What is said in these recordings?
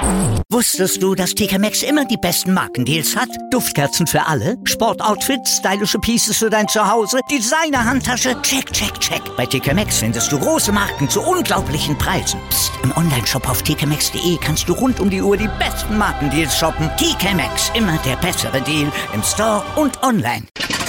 Wusstest du, dass TK Maxx immer die besten Markendeals hat? Duftkerzen für alle, Sportoutfits, stylische Pieces für dein Zuhause, Designer-Handtasche, check, check, check. Bei TK Maxx findest du große Marken zu unglaublichen Preisen. Psst. Im Onlineshop auf tkmaxx.de kannst du rund um die Uhr die besten Markendeals shoppen. TK Maxx, immer der bessere Deal im Store und online.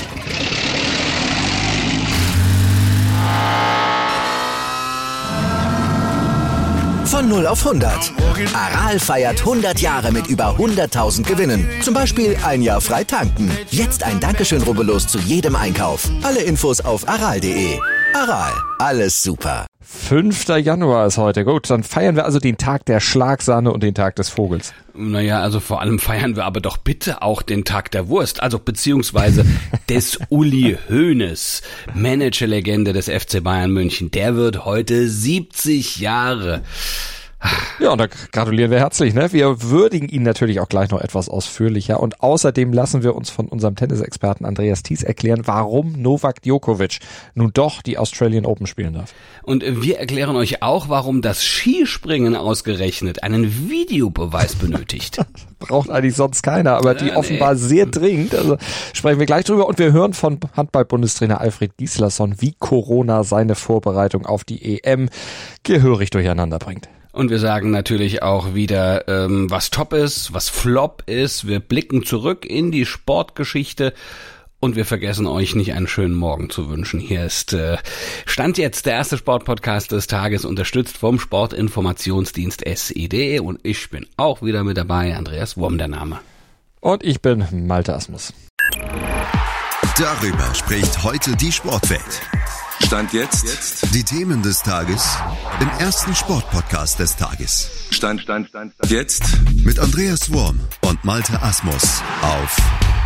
Von 0 auf 100. Aral feiert 100 Jahre mit über 100.000 Gewinnen. Zum Beispiel ein Jahr frei tanken. Jetzt ein Dankeschön, rubbellos zu jedem Einkauf. Alle Infos auf aral.de. Aral, alles super. 5. Januar ist heute. Gut, dann feiern wir also den Tag der Schlagsahne und den Tag des Vogels. Naja, also vor allem feiern wir aber doch bitte auch den Tag der Wurst, also beziehungsweise des Uli Hoeneß, Managerlegende des FC Bayern München. Der wird heute 70 Jahre. Ja, und da gratulieren wir herzlich, ne? Wir würdigen ihn natürlich auch gleich noch etwas ausführlicher und außerdem lassen wir uns von unserem Tennisexperten Andreas Thies erklären, warum Novak Djokovic nun doch die Australian Open spielen darf. Und wir erklären euch auch, warum das Skispringen ausgerechnet einen Videobeweis benötigt. Braucht eigentlich sonst keiner, aber die offenbar sehr dringend. Also sprechen wir gleich drüber und wir hören von Handball-Bundestrainer Alfred Gislason, wie Corona seine Vorbereitung auf die EM gehörig durcheinander bringt. Und wir sagen natürlich auch wieder, was top ist, was flop ist. Wir blicken zurück in die Sportgeschichte und wir vergessen euch nicht einen schönen Morgen zu wünschen. Hier ist Stand jetzt der erste Sportpodcast des Tages, unterstützt vom Sportinformationsdienst SID. Und ich bin auch wieder mit dabei, Andreas Worm der Name. Und ich bin Malte Asmus. Darüber spricht heute die Sportwelt. Stand jetzt. Die Themen des Tages im ersten Sportpodcast des Tages. Stand jetzt mit Andreas Worm und Malte Asmus auf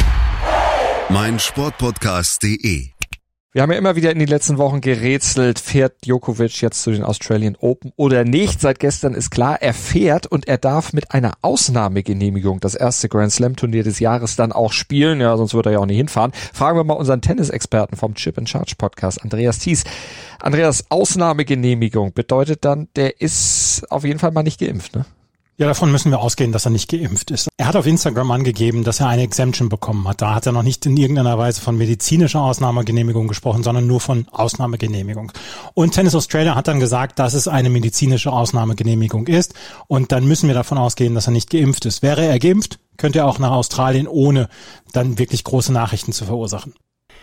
meinsportpodcast.de. Wir haben ja immer wieder in den letzten Wochen gerätselt, fährt Djokovic jetzt zu den Australian Open oder nicht? Seit gestern ist klar, er fährt und er darf mit einer Ausnahmegenehmigung das erste Grand Slam Turnier des Jahres dann auch spielen. Ja, sonst würde er ja auch nicht hinfahren. Fragen wir mal unseren Tennisexperten vom Chip and Charge Podcast, Andreas Thies. Andreas, Ausnahmegenehmigung bedeutet dann, der ist auf jeden Fall mal nicht geimpft, ne? Ja, davon müssen wir ausgehen, dass er nicht geimpft ist. Er hat auf Instagram angegeben, dass er eine Exemption bekommen hat. Da hat er noch nicht in irgendeiner Weise von medizinischer Ausnahmegenehmigung gesprochen, sondern nur von Ausnahmegenehmigung. Und Tennis Australia hat dann gesagt, dass es eine medizinische Ausnahmegenehmigung ist. Und dann müssen wir davon ausgehen, dass er nicht geimpft ist. Wäre er geimpft, könnte er auch nach Australien, ohne dann wirklich große Nachrichten zu verursachen.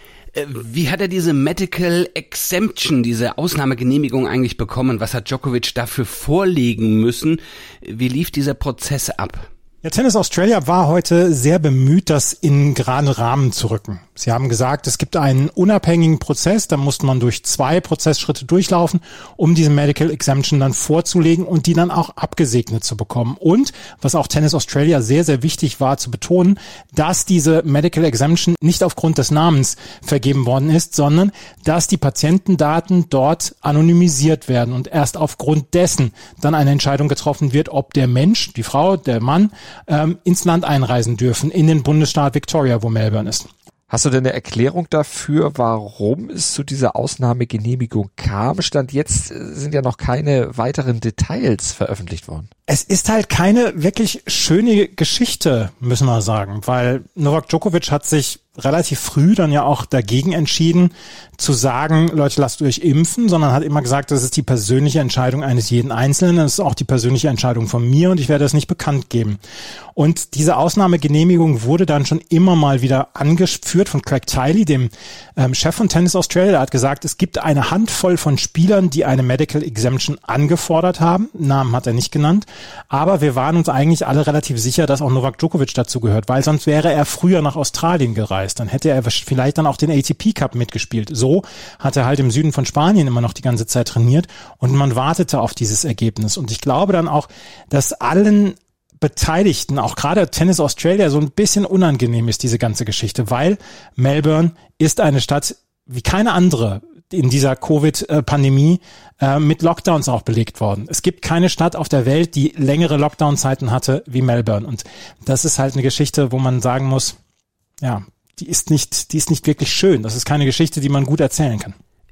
Wie hat er diese Medical Exemption, diese Ausnahmegenehmigung eigentlich bekommen? Was hat Djokovic dafür vorlegen müssen? Wie lief dieser Prozess ab? Ja, Tennis Australia war heute sehr bemüht, das in geraden Rahmen zu rücken. Sie haben gesagt, es gibt einen unabhängigen Prozess, da musste man durch 2 Prozessschritte durchlaufen, um diese Medical Exemption dann vorzulegen und die dann auch abgesegnet zu bekommen. Und, was auch Tennis Australia sehr, sehr wichtig war zu betonen, dass diese Medical Exemption nicht aufgrund des Namens vergeben worden ist, sondern dass die Patientendaten dort anonymisiert werden und erst aufgrund dessen dann eine Entscheidung getroffen wird, ob der Mensch, die Frau, der Mann, ins Land einreisen dürfen, in den Bundesstaat Victoria, wo Melbourne ist. Hast du denn eine Erklärung dafür, warum es zu dieser Ausnahmegenehmigung kam? Stand jetzt sind ja noch keine weiteren Details veröffentlicht worden. Es ist halt keine wirklich schöne Geschichte, müssen wir sagen, weil Novak Djokovic hat sich relativ früh dann ja auch dagegen entschieden, zu sagen, Leute, lasst euch impfen, sondern hat immer gesagt, das ist die persönliche Entscheidung eines jeden Einzelnen, das ist auch die persönliche Entscheidung von mir und ich werde das nicht bekannt geben. Und diese Ausnahmegenehmigung wurde dann schon immer mal wieder angeführt von Craig Tiley, dem Chef von Tennis Australia. Der hat gesagt, es gibt eine Handvoll von Spielern, die eine Medical Exemption angefordert haben. Namen hat er nicht genannt. Aber wir waren uns eigentlich alle relativ sicher, dass auch Novak Djokovic dazu gehört, weil sonst wäre er früher nach Australien gereist. Dann hätte er vielleicht dann auch den ATP Cup mitgespielt. So hat er halt im Süden von Spanien immer noch die ganze Zeit trainiert und man wartete auf dieses Ergebnis. Und ich glaube dann auch, dass allen Beteiligten, auch gerade Tennis Australia, so ein bisschen unangenehm ist, diese ganze Geschichte, weil Melbourne ist eine Stadt wie keine andere in dieser Covid-Pandemie mit Lockdowns auch belegt worden. Es gibt keine Stadt auf der Welt, die längere Lockdown-Zeiten hatte wie Melbourne. Und das ist halt eine Geschichte, wo man sagen muss, ja, die ist nicht wirklich schön. Das ist keine Geschichte, die man gut erzählen kann.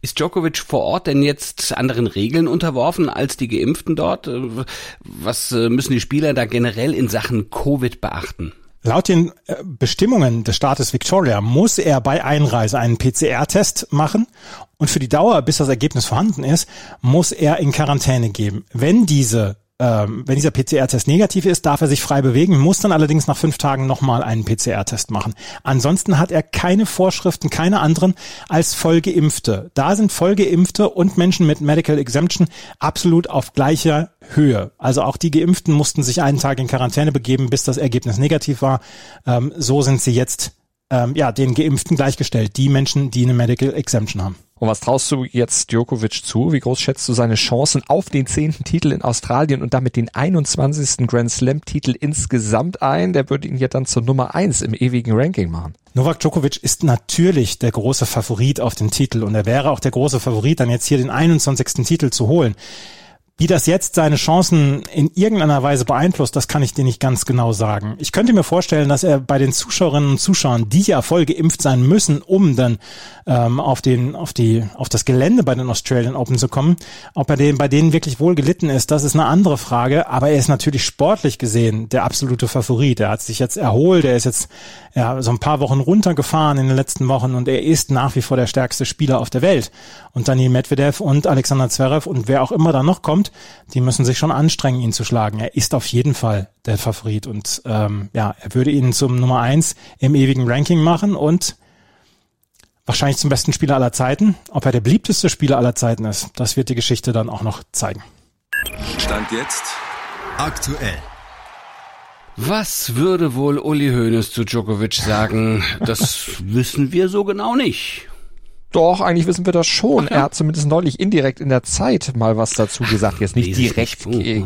Ist Djokovic vor Ort denn jetzt anderen Regeln unterworfen als die Geimpften dort? Was müssen die Spieler da generell in Sachen Covid beachten? Laut den Bestimmungen des Staates Victoria muss er bei Einreise einen PCR-Test machen und für die Dauer, bis das Ergebnis vorhanden ist, muss er in Quarantäne gehen. Wenn dieser PCR-Test negativ ist, darf er sich frei bewegen, muss dann allerdings nach 5 Tagen nochmal einen PCR-Test machen. Ansonsten hat er keine Vorschriften, keine anderen als Vollgeimpfte. Da sind Vollgeimpfte und Menschen mit Medical Exemption absolut auf gleicher Höhe. Also auch die Geimpften mussten sich einen Tag in Quarantäne begeben, bis das Ergebnis negativ war. So sind sie jetzt den Geimpften gleichgestellt, die Menschen, die eine Medical Exemption haben. Und was traust du jetzt Djokovic zu? Wie groß schätzt du seine Chancen auf den 10. Titel in Australien und damit den 21. Grand Slam-Titel insgesamt ein? Der würde ihn ja dann zur Nummer 1 im ewigen Ranking machen. Novak Djokovic ist natürlich der große Favorit auf den Titel und er wäre auch der große Favorit, dann jetzt hier den 21. Titel zu holen. Wie das jetzt seine Chancen in irgendeiner Weise beeinflusst, das kann ich dir nicht ganz genau sagen. Ich könnte mir vorstellen, dass er bei den Zuschauerinnen und Zuschauern, die ja voll geimpft sein müssen, um dann auf das Gelände bei den Australian Open zu kommen, ob er bei denen wirklich wohl gelitten ist, das ist eine andere Frage. Aber er ist natürlich sportlich gesehen der absolute Favorit. Er hat sich jetzt erholt, er ist jetzt so ein paar Wochen runtergefahren in den letzten Wochen und er ist nach wie vor der stärkste Spieler auf der Welt. Und Daniil Medvedev und Alexander Zverev und wer auch immer da noch kommt, die müssen sich schon anstrengen, ihn zu schlagen. Er ist auf jeden Fall der Favorit und er würde ihn zum Nummer 1 im ewigen Ranking machen und wahrscheinlich zum besten Spieler aller Zeiten. Ob er der beliebteste Spieler aller Zeiten ist, das wird die Geschichte dann auch noch zeigen. Stand jetzt aktuell. Was würde wohl Uli Hoeneß zu Djokovic sagen? Das wissen wir so genau nicht. Doch, eigentlich wissen wir das schon. Er hat zumindest neulich indirekt in der Zeit mal was dazu gesagt. Jetzt nicht direkt.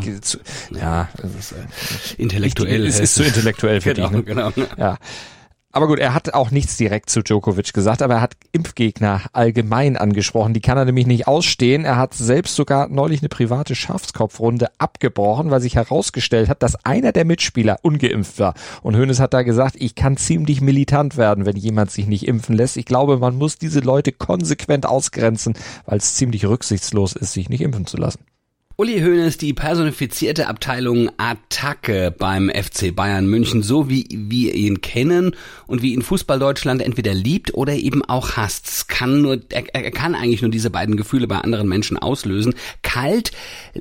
Intellektuell. Es ist zu intellektuell für dich. Ne? Genau. Ja. Aber gut, er hat auch nichts direkt zu Djokovic gesagt, aber er hat Impfgegner allgemein angesprochen. Die kann er nämlich nicht ausstehen. Er hat selbst sogar neulich eine private Schafskopfrunde abgebrochen, weil sich herausgestellt hat, dass einer der Mitspieler ungeimpft war. Und Hoeneß hat da gesagt, ich kann ziemlich militant werden, wenn jemand sich nicht impfen lässt. Ich glaube, man muss diese Leute konsequent ausgrenzen, weil es ziemlich rücksichtslos ist, sich nicht impfen zu lassen. Uli Hoeneß, die personifizierte Abteilung Attacke beim FC Bayern München, so wie wir ihn kennen und wie ihn Fußball Deutschland entweder liebt oder eben auch hasst. Er kann eigentlich nur diese beiden Gefühle bei anderen Menschen auslösen. Kalt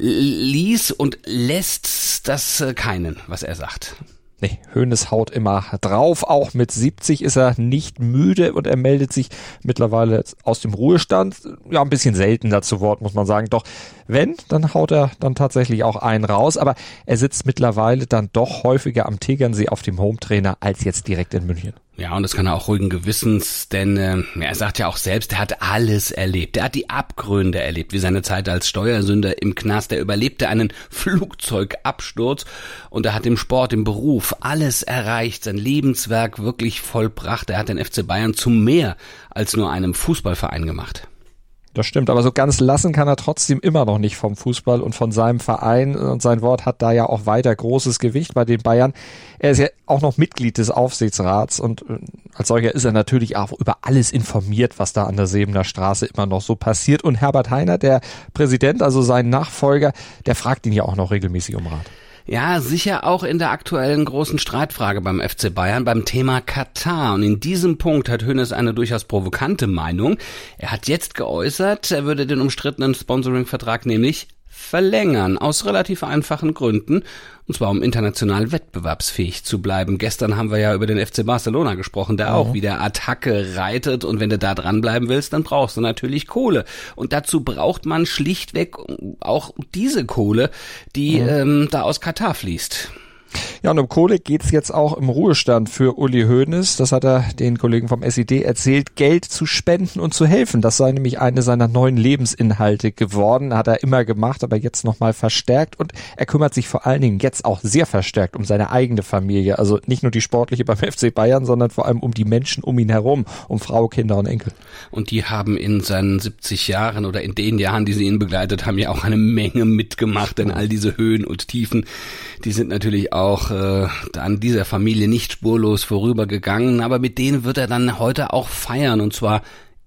ließ und lässt das keinen, was er sagt. Nee, Hoeneß haut immer drauf. Auch mit 70 ist er nicht müde und er meldet sich mittlerweile aus dem Ruhestand. Ja, ein bisschen seltener zu Wort, muss man sagen. Doch wenn, dann haut er dann tatsächlich auch einen raus. Aber er sitzt mittlerweile dann doch häufiger am Tegernsee auf dem Hometrainer als jetzt direkt in München. Ja, und das kann er auch ruhigen Gewissens, denn er sagt ja auch selbst, er hat alles erlebt. Er hat die Abgründe erlebt, wie seine Zeit als Steuersünder im Knast. Er überlebte einen Flugzeugabsturz und er hat im Sport, im Beruf alles erreicht, sein Lebenswerk wirklich vollbracht. Er hat den FC Bayern zu mehr als nur einem Fußballverein gemacht. Das stimmt, aber so ganz lassen kann er trotzdem immer noch nicht vom Fußball und von seinem Verein und sein Wort hat da ja auch weiter großes Gewicht bei den Bayern. Er ist ja auch noch Mitglied des Aufsichtsrats und als solcher ist er natürlich auch über alles informiert, was da an der Sebener Straße immer noch so passiert. Und Herbert Hainer, der Präsident, also sein Nachfolger, der fragt ihn ja auch noch regelmäßig um Rat. Ja, sicher auch in der aktuellen großen Streitfrage beim FC Bayern, beim Thema Katar. Und in diesem Punkt hat Hoeneß eine durchaus provokante Meinung. Er hat jetzt geäußert, er würde den umstrittenen Sponsoring-Vertrag nämlich verlängern, aus relativ einfachen Gründen, und zwar um international wettbewerbsfähig zu bleiben. Gestern haben wir ja über den FC Barcelona gesprochen, der auch wieder Attacke reitet, und wenn du da dranbleiben willst, dann brauchst du natürlich Kohle. Und dazu braucht man schlichtweg auch diese Kohle, die da aus Katar fließt. Ja, und um Kohle geht's jetzt auch im Ruhestand für Uli Hoeneß. Das hat er den Kollegen vom SID erzählt. Geld zu spenden und zu helfen, das sei nämlich eine seiner neuen Lebensinhalte geworden. Hat er immer gemacht, aber jetzt nochmal verstärkt. Und er kümmert sich vor allen Dingen jetzt auch sehr verstärkt um seine eigene Familie. Also nicht nur die sportliche beim FC Bayern, sondern vor allem um die Menschen um ihn herum, um Frau, Kinder und Enkel. Und die haben in seinen 70 Jahren oder in den Jahren, die sie ihn begleitet haben, ja auch eine Menge mitgemacht. Denn all diese Höhen und Tiefen, die sind natürlich auch an dieser Familie nicht spurlos vorübergegangen, aber mit denen wird er dann heute auch feiern, und zwar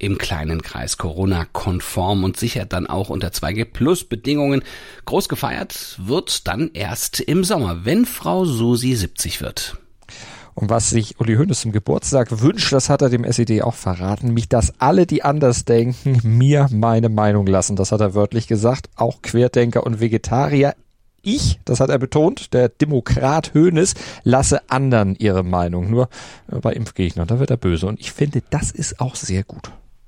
im kleinen Kreis, Corona-konform und sichert dann auch unter 2G-Plus-Bedingungen. Groß gefeiert wird dann erst im Sommer, wenn Frau Susi 70 wird. Und was sich Uli Hoeneß zum Geburtstag wünscht, das hat er dem SED auch verraten, nämlich dass alle, die anders denken, mir meine Meinung lassen. Das hat er wörtlich gesagt, auch Querdenker und Vegetarier. Ich, das hat er betont, der Demokrat Hoeneß, lasse anderen ihre Meinung. Nur bei Impfgegnern, da wird er böse. Und ich finde, das ist auch sehr gut.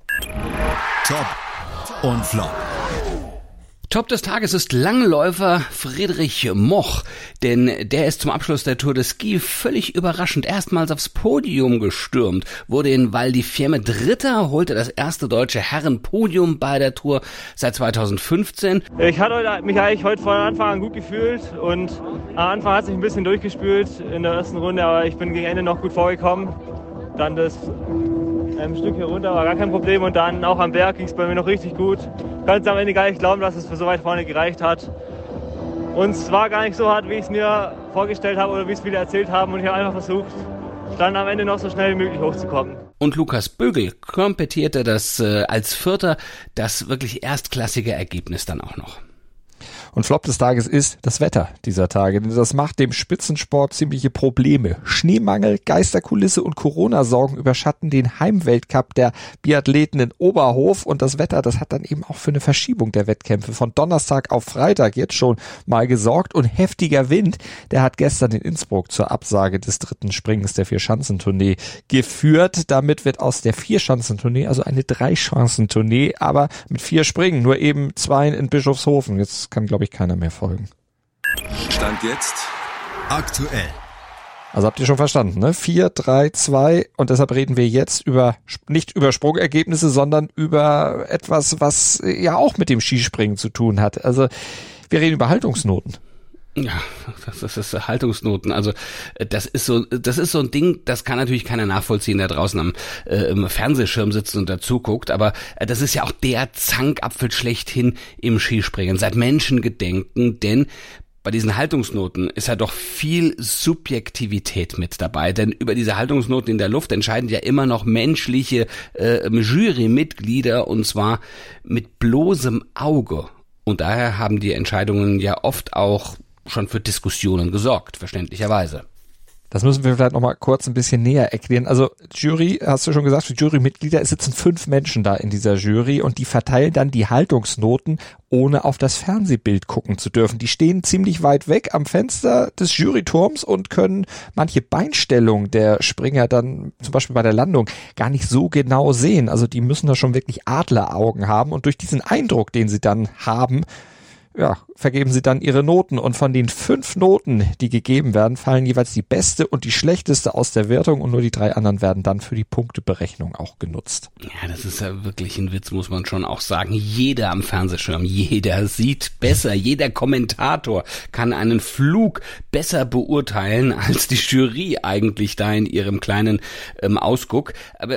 Top und Flop. Top des Tages ist Langläufer Friedrich Moch, denn der ist zum Abschluss der Tour de Ski völlig überraschend erstmals aufs Podium gestürmt, wurde in Val di Fiemme Dritter, holte das erste deutsche Herrenpodium bei der Tour seit 2015. Ich hatte mich eigentlich heute von Anfang an gut gefühlt und am Anfang hat sich ein bisschen durchgespült in der ersten Runde, aber ich bin gegen Ende noch gut vorgekommen. Dann das ein Stück hier runter war gar kein Problem und dann auch am Berg ging es bei mir noch richtig gut. Ich kann es am Ende gar nicht glauben, dass es für so weit vorne gereicht hat. Und es war gar nicht so hart, wie ich es mir vorgestellt habe oder wie es viele erzählt haben. Und ich habe einfach versucht, dann am Ende noch so schnell wie möglich hochzukommen. Und Lukas Bögel komplettierte das als Vierter, das wirklich erstklassige Ergebnis dann auch noch. Und Flop des Tages ist das Wetter dieser Tage. Das macht dem Spitzensport ziemliche Probleme. Schneemangel, Geisterkulisse und Corona-Sorgen überschatten den Heimweltcup der Biathleten in Oberhof. Und das Wetter, das hat dann eben auch für eine Verschiebung der Wettkämpfe von Donnerstag auf Freitag jetzt schon mal gesorgt. Und heftiger Wind, der hat gestern in Innsbruck zur Absage des dritten Springens der Vierschanzentournee geführt. Damit wird aus der Vierschanzentournee also eine Dreischanzentournee, aber mit 4 Springen, nur eben 2 in Bischofshofen. Jetzt kann, glaube ich, keiner mehr folgen. Stand jetzt aktuell. Also habt ihr schon verstanden, ne? 4, 3, 2 und deshalb reden wir jetzt nicht über Sprungergebnisse, sondern über etwas, was ja auch mit dem Skispringen zu tun hat. Also wir reden über Haltungsnoten. Ja, das ist Haltungsnoten. Also das ist so ein Ding, das kann natürlich keiner nachvollziehen, der draußen im Fernsehschirm sitzt und dazu guckt. Aber das ist ja auch der Zankapfel schlechthin im Skispringen seit Menschengedenken, denn bei diesen Haltungsnoten ist ja doch viel Subjektivität mit dabei, denn über diese Haltungsnoten in der Luft entscheiden ja immer noch menschliche Jurymitglieder und zwar mit bloßem Auge. Und daher haben die Entscheidungen ja oft auch schon für Diskussionen gesorgt, verständlicherweise. Das müssen wir vielleicht noch mal kurz ein bisschen näher erklären. Also Jury, hast du schon gesagt, für Jurymitglieder, es sitzen 5 Menschen da in dieser Jury und die verteilen dann die Haltungsnoten, ohne auf das Fernsehbild gucken zu dürfen. Die stehen ziemlich weit weg am Fenster des Juryturms und können manche Beinstellung der Springer dann zum Beispiel bei der Landung gar nicht so genau sehen. Also die müssen da schon wirklich Adleraugen haben und durch diesen Eindruck, den sie dann haben, ja, vergeben sie dann ihre Noten und von den 5 Noten, die gegeben werden, fallen jeweils die beste und die schlechteste aus der Wertung und nur die 3 anderen werden dann für die Punkteberechnung auch genutzt. Ja, das ist ja wirklich ein Witz, muss man schon auch sagen. Jeder am Fernsehschirm, jeder sieht besser, jeder Kommentator kann einen Flug besser beurteilen als die Jury eigentlich da in ihrem kleinen Ausguck. Aber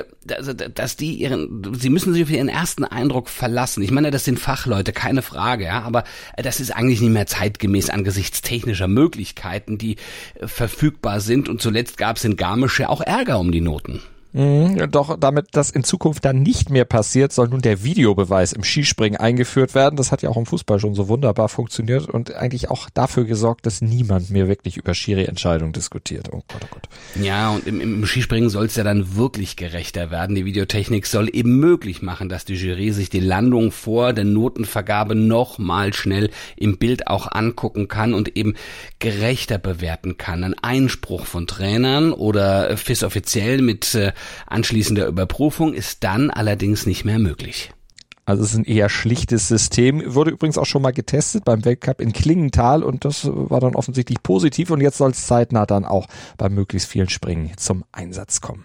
sie müssen sich auf ihren ersten Eindruck verlassen. Ich meine, das sind Fachleute, keine Frage, ja, aber das ist eigentlich nicht mehr zeitgemäß angesichts technischer Möglichkeiten, die verfügbar sind. Und zuletzt gab es in Garmisch ja auch Ärger um die Noten. Doch damit das in Zukunft dann nicht mehr passiert, soll nun der Videobeweis im Skispringen eingeführt werden. Das hat ja auch im Fußball schon so wunderbar funktioniert und eigentlich auch dafür gesorgt, dass niemand mehr wirklich über Schiri-Entscheidungen diskutiert. Oh Gott, oh Gott. Ja, und im Skispringen soll es ja dann wirklich gerechter werden. Die Videotechnik soll eben möglich machen, dass die Jury sich die Landung vor der Notenvergabe nochmal schnell im Bild auch angucken kann und eben gerechter bewerten kann. Ein Einspruch von Trainern oder FIS-Offiziell mit anschließender Überprüfung ist dann allerdings nicht mehr möglich. Also es ist ein eher schlichtes System. Wurde übrigens auch schon mal getestet beim Weltcup in Klingenthal und das war dann offensichtlich positiv und jetzt soll es zeitnah dann auch bei möglichst vielen Springen zum Einsatz kommen.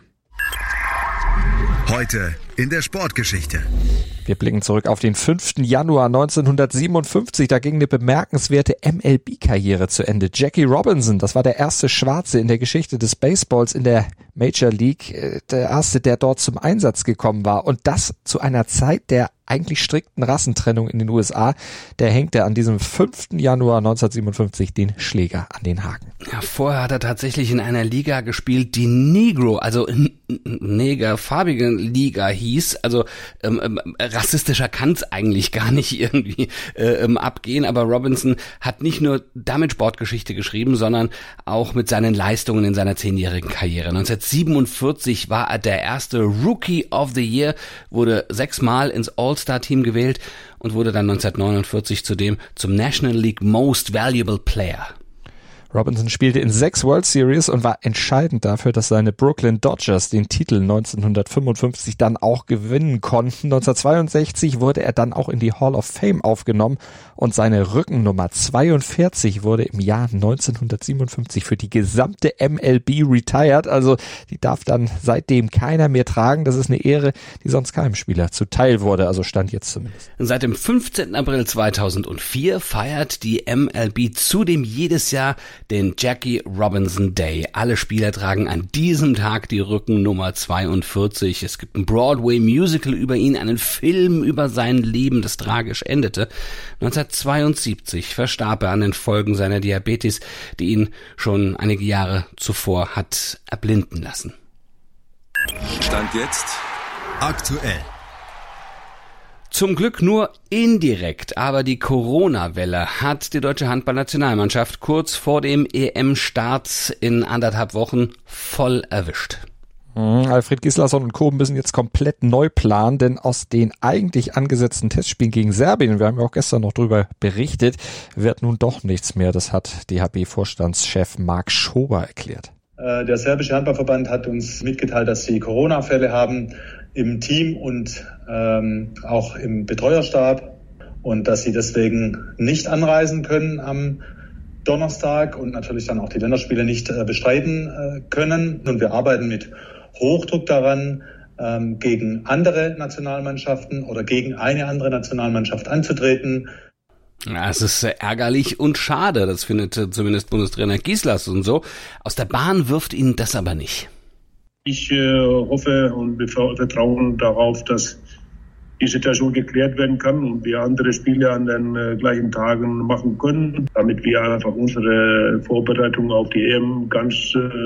Heute in der Sportgeschichte. Wir blicken zurück auf den 5. Januar 1957. Da ging eine bemerkenswerte MLB-Karriere zu Ende. Jackie Robinson, das war der erste Schwarze in der Geschichte des Baseballs in der Major League. Der erste, der dort zum Einsatz gekommen war. Und das zu einer Zeit der eigentlich strikten Rassentrennung in den USA. Der hängte an diesem 5. Januar 1957 den Schläger an den Haken. Ja, vorher hat er tatsächlich in einer Liga gespielt, die Negro, also negerfarbige Liga hieß. Also rassistischer kann's eigentlich gar nicht irgendwie abgehen. Aber Robinson hat nicht nur damit Sportgeschichte geschrieben, sondern auch mit seinen Leistungen in seiner 10-jährigen Karriere. 1947 war er der erste Rookie of the Year, wurde 6-mal ins All-Star-Team gewählt und wurde dann 1949 zudem zum National League Most Valuable Player. Robinson spielte in 6 World Series und war entscheidend dafür, dass seine Brooklyn Dodgers den Titel 1955 dann auch gewinnen konnten. 1962 wurde er dann auch in die Hall of Fame aufgenommen und seine Rückennummer 42 wurde im Jahr 1957 für die gesamte MLB retired. Also die darf dann seitdem keiner mehr tragen. Das ist eine Ehre, die sonst keinem Spieler zuteil wurde. Also stand jetzt zumindest. Seit dem 15. April 2004 feiert die MLB zudem jedes Jahr den Jackie Robinson Day. Alle Spieler tragen an diesem Tag die Rückennummer 42. Es gibt ein Broadway-Musical über ihn, einen Film über sein Leben, das tragisch endete. 1972 verstarb er an den Folgen seiner Diabetes, die ihn schon einige Jahre zuvor hat erblinden lassen. Stand jetzt aktuell. Zum Glück nur indirekt, aber die Corona-Welle hat die deutsche Handballnationalmannschaft kurz vor dem EM-Start in 1,5 Wochen voll erwischt. Alfred Gislason und Co. müssen jetzt komplett neu planen, denn aus den eigentlich angesetzten Testspielen gegen Serbien, wir haben ja auch gestern noch drüber berichtet, wird nun doch nichts mehr. Das hat DHB-Vorstandschef Marc Schober erklärt. Der serbische Handballverband hat uns mitgeteilt, dass sie Corona-Fälle haben im Team und auch im Betreuerstab und dass sie deswegen nicht anreisen können am Donnerstag und natürlich dann auch die Länderspiele nicht bestreiten können. Und wir arbeiten mit Hochdruck daran, gegen andere Nationalmannschaften oder gegen eine andere Nationalmannschaft anzutreten. Ja, es ist ärgerlich und schade, das findet zumindest Bundestrainer Gislason so. Aus der Bahn wirft ihn das aber nicht. Ich hoffe und wir vertrauen darauf, dass die Situation geklärt werden kann und wir andere Spiele an den gleichen Tagen machen können, damit wir einfach unsere Vorbereitung auf die EM ganz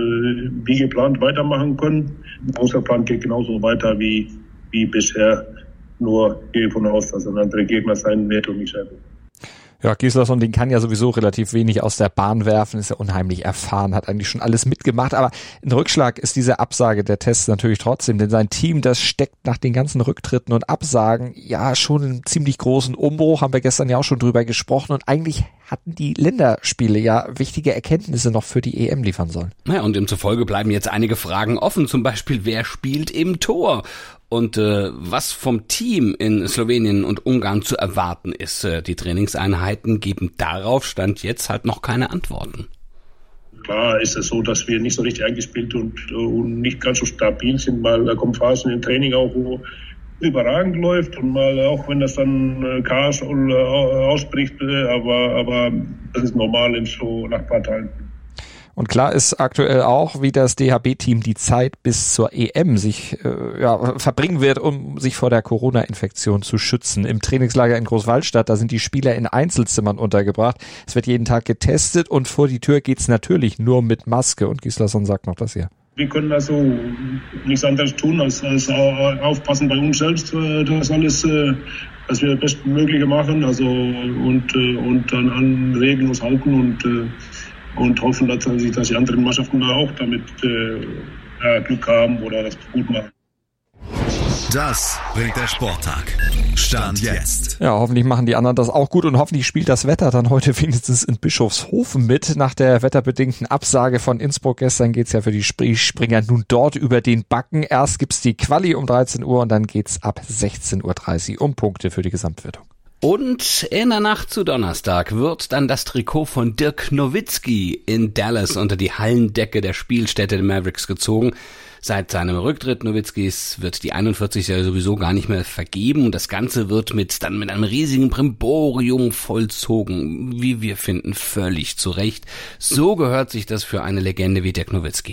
wie geplant weitermachen können. Unser Plan geht genauso weiter wie bisher, nur gehe davon aus, dass ein anderer Gegner sein wird und nicht selber. Ja, Gislason, den kann ja sowieso relativ wenig aus der Bahn werfen, ist ja unheimlich erfahren, hat eigentlich schon alles mitgemacht, aber ein Rückschlag ist diese Absage der Tests natürlich trotzdem, denn sein Team, das steckt nach den ganzen Rücktritten und Absagen ja schon einen ziemlich großen Umbruch, haben wir gestern ja auch schon drüber gesprochen und eigentlich hatten die Länderspiele ja wichtige Erkenntnisse noch für die EM liefern sollen. Ja, und demzufolge bleiben jetzt einige Fragen offen, zum Beispiel, wer spielt im Tor? Und was vom Team in Slowenien und Ungarn zu erwarten ist. Die Trainingseinheiten geben darauf Stand jetzt halt noch keine Antworten. Klar ist es so, dass wir nicht so richtig eingespielt und nicht ganz so stabil sind, weil da kommen Phasen im Training auch, wo überragend läuft und mal auch wenn das dann Chaos ausbricht, aber das ist normal in so nach ein paar Tagen. Und klar ist aktuell auch, wie das DHB-Team die Zeit bis zur EM sich verbringen wird, um sich vor der Corona-Infektion zu schützen. Im Trainingslager in Großwallstadt, da sind die Spieler in Einzelzimmern untergebracht. Es wird jeden Tag getestet und vor die Tür geht's natürlich nur mit Maske. Und Gislason sagt noch das hier. Wir können also nichts anderes tun, als aufpassen bei uns selbst, das alles, dass wir das Bestmögliche machen, also und dann an Regeln uns halten und hoffen, dass die anderen Mannschaften auch damit Glück haben oder das gut machen. Das bringt der Sporttag. Stand jetzt. Ja, hoffentlich machen die anderen das auch gut und hoffentlich spielt das Wetter dann heute wenigstens in Bischofshofen mit. Nach der wetterbedingten Absage von Innsbruck gestern geht's ja für die Springer nun dort über den Backen. Erst gibt's die Quali um 13 Uhr und dann geht's ab 16.30 Uhr um Punkte für die Gesamtwertung. Und in der Nacht zu Donnerstag wird dann das Trikot von Dirk Nowitzki in Dallas unter die Hallendecke der Spielstätte der Mavericks gezogen. Seit seinem Rücktritt Nowitzkis wird die 41 ja sowieso gar nicht mehr vergeben und das Ganze wird mit einem riesigen Brimborium vollzogen. Wie wir finden, völlig zu Recht. So gehört sich das für eine Legende wie Dirk Nowitzki.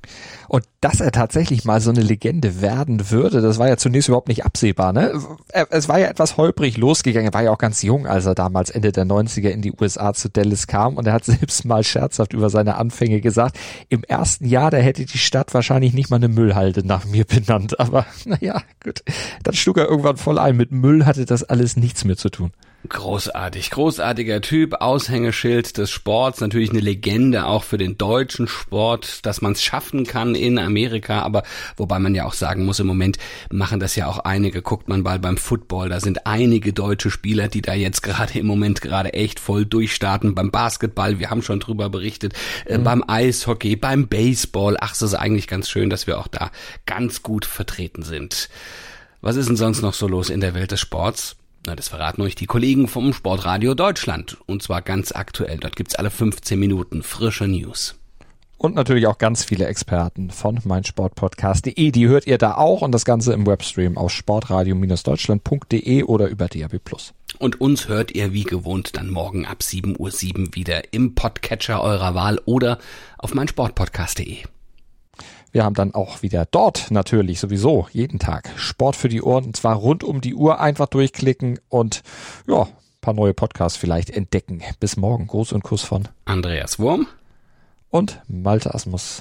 Und dass er tatsächlich mal so eine Legende werden würde, das war ja zunächst überhaupt nicht absehbar, ne? Es war ja etwas holprig losgegangen. Er war ja auch ganz jung, als er damals Ende der 90er in die USA zu Dallas kam. Und er hat selbst mal scherzhaft über seine Anfänge gesagt, im ersten Jahr, da hätte die Stadt wahrscheinlich nicht mal eine Müllhalde nach mir benannt. Aber naja, gut. Dann schlug er irgendwann voll ein. Mit Müll hatte das alles nichts mehr zu tun. Großartig, großartiger Typ, Aushängeschild des Sports, natürlich eine Legende auch für den deutschen Sport, dass man es schaffen kann in Amerika, aber wobei man ja auch sagen muss, im Moment machen das ja auch einige, guckt man mal beim Football, da sind einige deutsche Spieler, die da jetzt gerade im Moment gerade echt voll durchstarten, beim Basketball, wir haben schon drüber berichtet, beim Eishockey, beim Baseball, ach, es ist eigentlich ganz schön, dass wir auch da ganz gut vertreten sind. Was ist denn sonst noch so los in der Welt des Sports? Na, das verraten euch die Kollegen vom Sportradio Deutschland. Und zwar ganz aktuell. Dort gibt's alle 15 Minuten frische News. Und natürlich auch ganz viele Experten von meinsportpodcast.de. Die hört ihr da auch und das Ganze im Webstream auf sportradio-deutschland.de oder über DAB+. Und uns hört ihr wie gewohnt dann morgen ab 7:07 Uhr wieder im Podcatcher eurer Wahl oder auf meinsportpodcast.de. Wir haben dann auch wieder dort natürlich sowieso jeden Tag Sport für die Ohren, und zwar rund um die Uhr. Einfach durchklicken und ja, ein paar neue Podcasts vielleicht entdecken. Bis morgen. Gruß und Kuss von Andreas Wurm und Malte Asmus.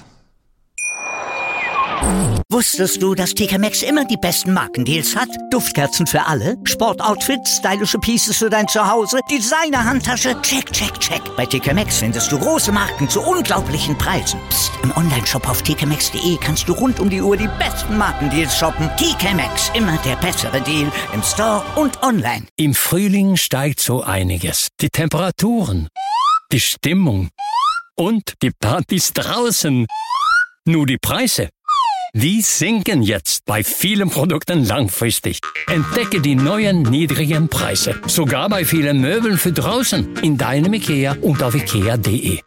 Wusstest du, dass TK Maxx immer die besten Markendeals hat? Duftkerzen für alle, Sportoutfits, stylische Pieces für dein Zuhause, Designer-Handtasche, check, check, check. Bei TK Maxx findest du große Marken zu unglaublichen Preisen. Psst. Im Onlineshop auf tkmaxx.de kannst du rund um die Uhr die besten Markendeals shoppen. TK Maxx, immer der bessere Deal im Store und online. Im Frühling steigt so einiges. Die Temperaturen, die Stimmung und die Partys draußen. Nur die Preise, die sinken jetzt bei vielen Produkten langfristig. Entdecke die neuen niedrigen Preise. Sogar bei vielen Möbeln für draußen. In deinem IKEA und auf IKEA.de.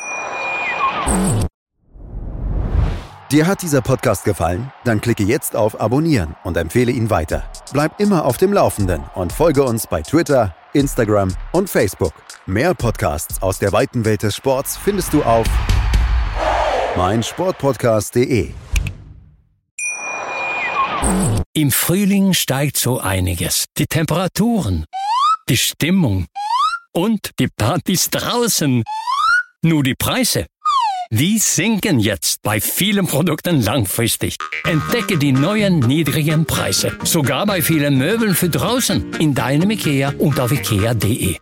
Dir hat dieser Podcast gefallen? Dann klicke jetzt auf Abonnieren und empfehle ihn weiter. Bleib immer auf dem Laufenden und folge uns bei Twitter, Instagram und Facebook. Mehr Podcasts aus der weiten Welt des Sports findest du auf meinsportpodcast.de. Im Frühling steigt so einiges. Die Temperaturen, die Stimmung und die Partys draußen. Nur die Preise, die sinken jetzt bei vielen Produkten langfristig. Entdecke die neuen niedrigen Preise. Sogar bei vielen Möbeln für draußen. In deinem IKEA und auf IKEA.de.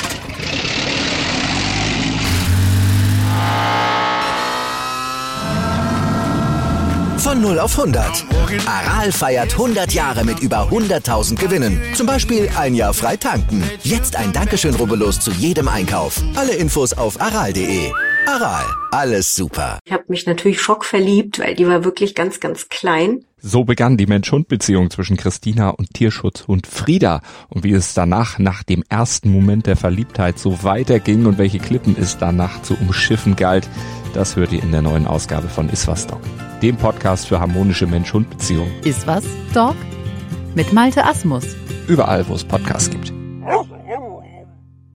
Von 0 auf 100. Aral feiert 100 Jahre mit über 100.000 Gewinnen. Zum Beispiel ein Jahr frei tanken. Jetzt ein Dankeschön, rubbellos zu jedem Einkauf. Alle Infos auf aral.de. Aral, alles super. Ich habe mich natürlich schockverliebt, weil die war wirklich ganz, ganz klein. So begann die Mensch-Hund-Beziehung zwischen Christina und Tierschutzhund Frieda. Und wie es danach, nach dem ersten Moment der Verliebtheit, so weiterging und welche Klippen es danach zu umschiffen galt, das hört ihr in der neuen Ausgabe von Iswas Dog, dem Podcast für harmonische Mensch-Hund-Beziehungen. Iswas Dog mit Malte Asmus. Überall, wo es Podcasts gibt.